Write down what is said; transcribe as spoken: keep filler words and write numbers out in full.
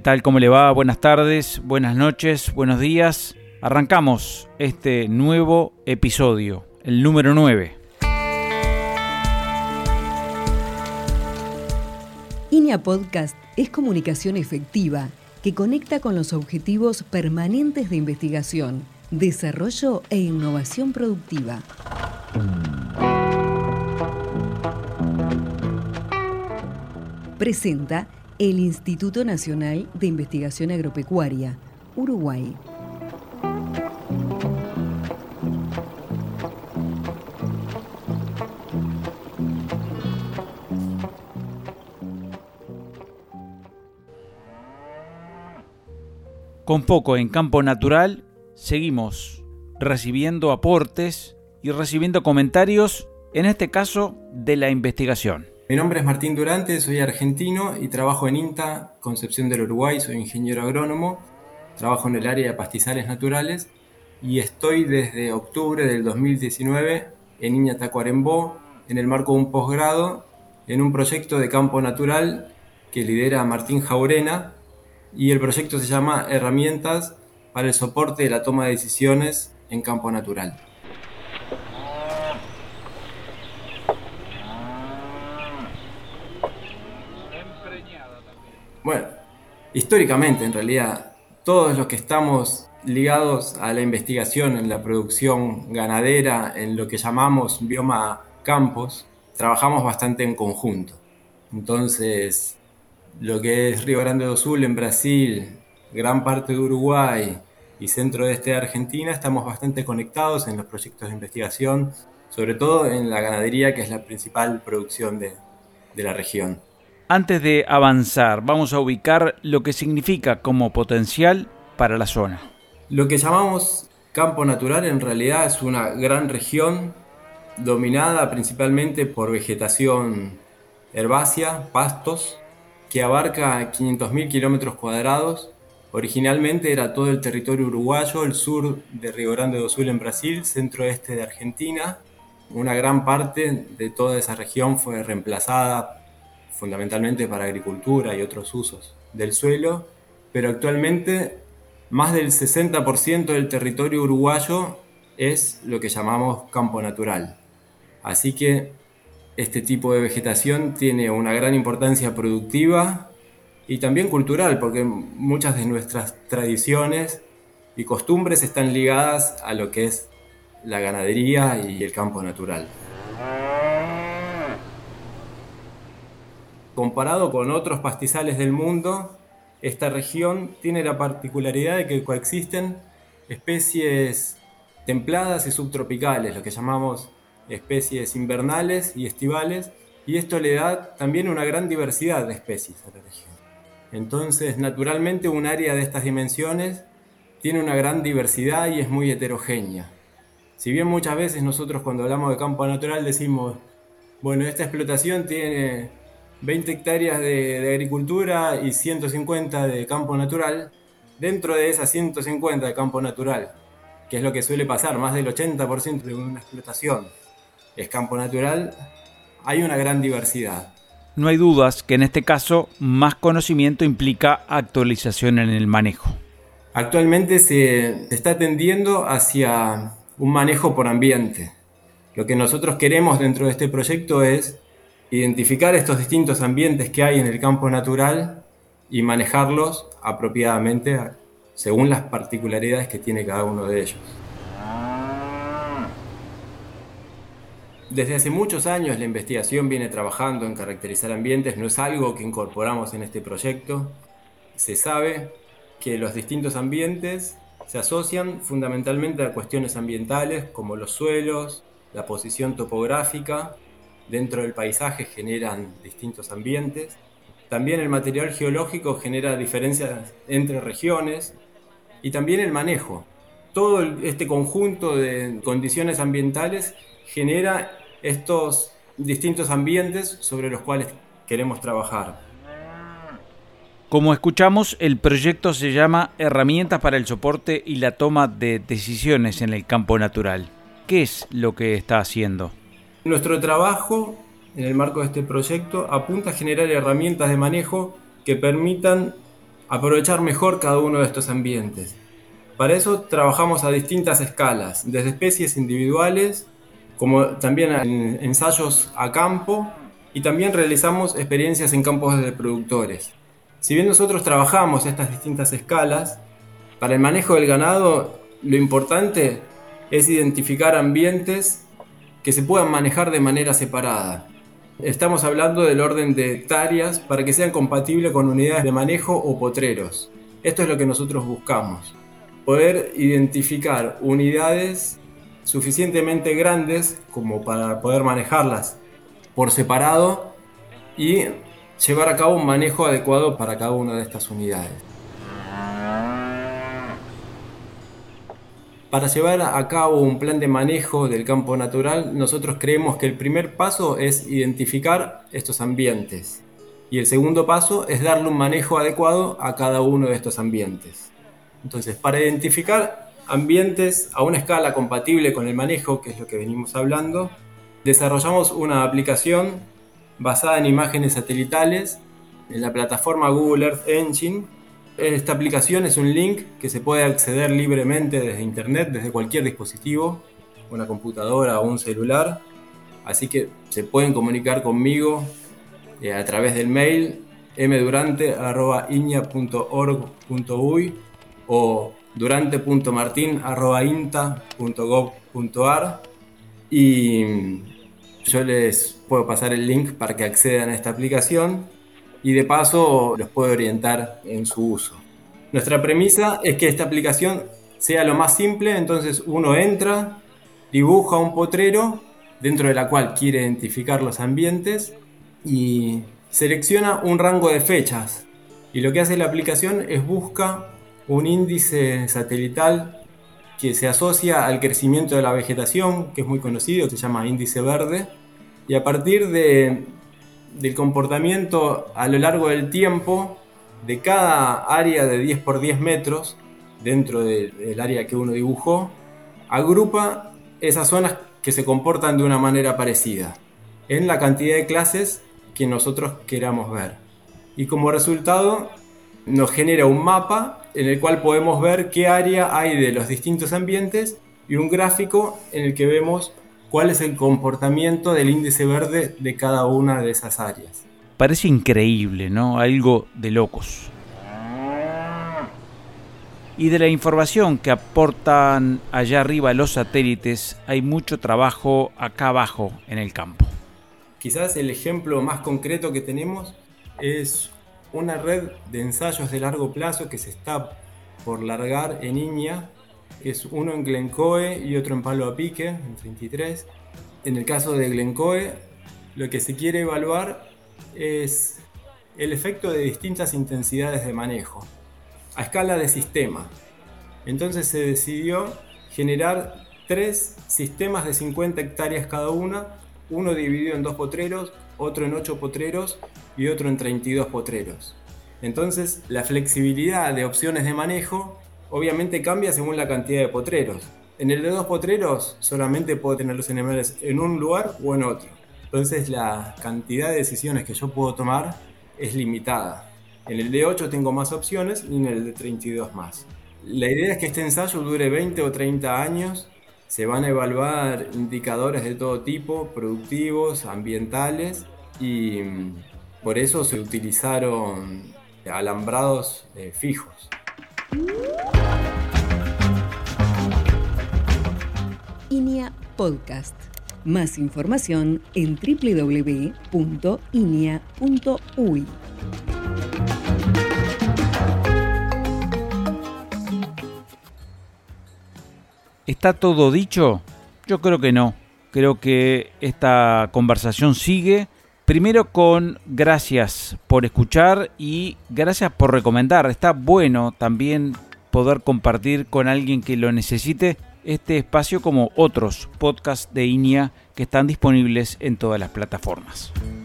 tal? ¿Cómo le va? Buenas tardes, buenas noches, buenos días. Arrancamos este nuevo episodio, el número nueve. INEA Podcast es comunicación efectiva que conecta con los objetivos permanentes de investigación, desarrollo e innovación productiva. Presenta el Instituto Nacional de Investigación Agropecuaria, Uruguay. Con poco en campo natural, seguimos recibiendo aportes y recibiendo comentarios, en este caso de la investigación. Mi nombre es Martín Durante, soy argentino y trabajo en INTA, Concepción del Uruguay, soy ingeniero agrónomo, trabajo en el área de pastizales naturales y estoy desde octubre del dos mil diecinueve en INTA Tacuarembó, en el marco de un posgrado, en un proyecto de campo natural que lidera Martín Jaurena, y el proyecto se llama Herramientas para el soporte de la toma de decisiones en campo natural. Bueno, históricamente en realidad, todos los que estamos ligados a la investigación en la producción ganadera, en lo que llamamos bioma campos, trabajamos bastante en conjunto. Entonces, lo que es Río Grande do Sul en Brasil, gran parte de Uruguay y centro de este de Argentina, estamos bastante conectados en los proyectos de investigación, sobre todo en la ganadería, que es la principal producción de, de la región. Antes de avanzar, vamos a ubicar lo que significa como potencial para la zona. Lo que llamamos campo natural en realidad es una gran región dominada principalmente por vegetación herbácea, pastos, que abarca quinientos mil kilómetros cuadrados. Originalmente era todo el territorio uruguayo, el sur de Río Grande do Sul en Brasil, centro-este de Argentina. Una gran parte de toda esa región fue reemplazada fundamentalmente para agricultura y otros usos del suelo, pero actualmente más del sesenta por ciento del territorio uruguayo es lo que llamamos campo natural. Así que este tipo de vegetación tiene una gran importancia productiva y también cultural, porque muchas de nuestras tradiciones y costumbres están ligadas a lo que es la ganadería y el campo natural. Comparado con otros pastizales del mundo, esta región tiene la particularidad de que coexisten especies templadas y subtropicales, lo que llamamos especies invernales y estivales, y esto le da también una gran diversidad de especies a la región. Entonces, naturalmente, un área de estas dimensiones tiene una gran diversidad y es muy heterogénea. Si bien muchas veces nosotros cuando hablamos de campo natural decimos, bueno, esta explotación tiene veinte hectáreas de, de agricultura y ciento cincuenta de campo natural, dentro de esas ciento cincuenta de campo natural, que es lo que suele pasar, más del ochenta por ciento de una explotación es campo natural, hay una gran diversidad. No hay dudas que en este caso más conocimiento implica actualización en el manejo. Actualmente se, se está tendiendo hacia un manejo por ambiente. Lo que nosotros queremos dentro de este proyecto es identificar estos distintos ambientes que hay en el campo natural y manejarlos apropiadamente según las particularidades que tiene cada uno de ellos. Desde hace muchos años la investigación viene trabajando en caracterizar ambientes, no es algo que incorporamos en este proyecto. Se sabe que los distintos ambientes se asocian fundamentalmente a cuestiones ambientales como los suelos, la posición topográfica. Dentro del paisaje generan distintos ambientes. También el material geológico genera diferencias entre regiones y también el manejo. Todo este conjunto de condiciones ambientales genera estos distintos ambientes sobre los cuales queremos trabajar. Como escuchamos, el proyecto se llama Herramientas para el soporte y la toma de decisiones en el campo natural. ¿Qué es lo que está haciendo? Nuestro trabajo, en el marco de este proyecto, apunta a generar herramientas de manejo que permitan aprovechar mejor cada uno de estos ambientes. Para eso trabajamos a distintas escalas, desde especies individuales, como también en ensayos a campo, y también realizamos experiencias en campos de productores. Si bien nosotros trabajamos estas distintas escalas, para el manejo del ganado lo importante es identificar ambientes que se puedan manejar de manera separada. Estamos hablando del orden de hectáreas para que sean compatibles con unidades de manejo o potreros. Esto es lo que nosotros buscamos. Poder identificar unidades suficientemente grandes como para poder manejarlas por separado y llevar a cabo un manejo adecuado para cada una de estas unidades. Para llevar a cabo un plan de manejo del campo natural, nosotros creemos que el primer paso es identificar estos ambientes y el segundo paso es darle un manejo adecuado a cada uno de estos ambientes. Entonces, para identificar ambientes a una escala compatible con el manejo, que es lo que venimos hablando, desarrollamos una aplicación basada en imágenes satelitales en la plataforma Google Earth Engine. Esta aplicación es un link que se puede acceder libremente desde internet, desde cualquier dispositivo, una computadora o un celular. Así que se pueden comunicar conmigo eh, a través del mail m durante arroba iña punto org punto uy o durante punto martin arroba inta punto gov punto ar y yo les puedo pasar el link para que accedan a esta aplicación y de paso los puedo orientar en su uso. Nuestra premisa es que esta aplicación sea lo más simple, entonces uno entra, dibuja un potrero dentro de la cual quiere identificar los ambientes y selecciona un rango de fechas. Y lo que hace la aplicación es busca un índice satelital que se asocia al crecimiento de la vegetación, que es muy conocido, se llama índice verde, y a partir de, del comportamiento a lo largo del tiempo de cada área de diez por diez metros dentro de, del área que uno dibujó, agrupa esas zonas que se comportan de una manera parecida en la cantidad de clases que nosotros queramos ver. Y como resultado nos genera un mapa en el cual podemos ver qué área hay de los distintos ambientes y un gráfico en el que vemos cuál es el comportamiento del índice verde de cada una de esas áreas. Parece increíble, ¿no? Algo de locos. Y de la información que aportan allá arriba los satélites, hay mucho trabajo acá abajo en el campo. Quizás el ejemplo más concreto que tenemos es una red de ensayos de largo plazo que se está por largar en Iña. Es uno en Glencoe y otro en Palo a Pique, en treinta y tres. En el caso de Glencoe, lo que se quiere evaluar es el efecto de distintas intensidades de manejo a escala de sistema. Entonces se decidió generar tres sistemas de cincuenta hectáreas cada una, uno dividido en dos potreros, otro en ocho potreros y otro en treinta y dos potreros. Entonces la flexibilidad de opciones de manejo obviamente cambia según la cantidad de potreros. En el de dos potreros solamente puedo tener los animales en un lugar o en otro. Entonces la cantidad de decisiones que yo puedo tomar es limitada. En el de ocho tengo más opciones y en el de treinta y dos más. La idea es que este ensayo dure veinte o treinta años. Se van a evaluar indicadores de todo tipo, productivos, ambientales, y por eso se utilizaron alambrados eh, fijos. Iña Podcast. Más información en doble u doble u doble u punto iña punto uy. ¿Está todo dicho? Yo creo que no. Creo que esta conversación sigue. Primero con gracias por escuchar y gracias por recomendar. Está bueno también poder compartir con alguien que lo necesite este espacio como otros podcasts de Iña que están disponibles en todas las plataformas.